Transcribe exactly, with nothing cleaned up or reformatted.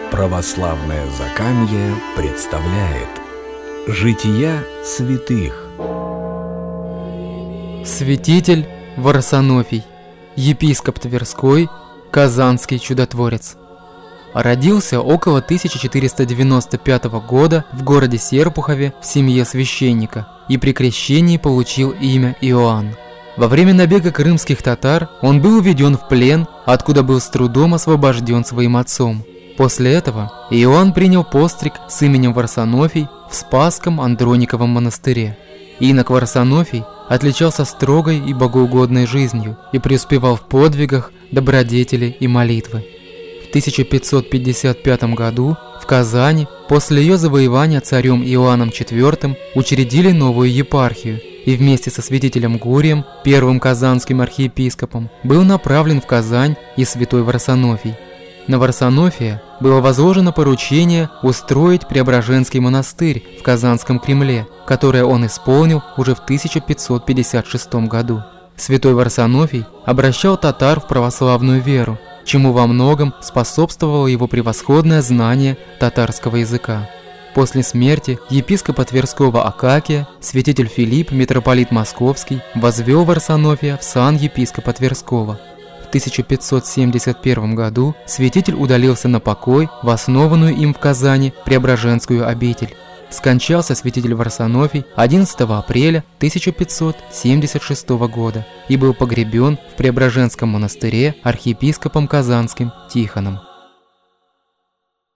Православное Закамье представляет Жития святых. Святитель Варсонофий, епископ Тверской, казанский чудотворец. Родился около тысяча четыреста девяносто пятого года в городе Серпухове в семье священника и при крещении получил имя Иоанн. Во время набега крымских татар он был уведен в плен, откуда был с трудом освобожден своим отцом. После этого Иоанн принял постриг с именем Варсонофий в Спасском Андрониковом монастыре. Инок Варсонофий отличался строгой и богоугодной жизнью и преуспевал в подвигах, добродетели и молитвы. В тысяча пятьсот пятьдесят пятом году в Казани после ее завоевания царем Иоанном четвёртым учредили новую епархию, и вместе со святителем Гурием, первым казанским архиепископом, был направлен в Казань и святой Варсонофий. На Варсонофия было возложено поручение устроить Преображенский монастырь в Казанском Кремле, которое он исполнил уже в тысяча пятьсот пятьдесят шестом году. Святой Варсонофий обращал татар в православную веру, чему во многом способствовало его превосходное знание татарского языка. После смерти епископа Тверского Акакия святитель Филипп, митрополит Московский, возвел Варсонофия в сан епископа Тверского. В тысяча пятьсот семьдесят первом году святитель удалился на покой в основанную им в Казани Преображенскую обитель. Скончался святитель Варсонофий одиннадцатого апреля тысяча пятьсот семьдесят шестого года и был погребен в Преображенском монастыре архиепископом Казанским Тихоном.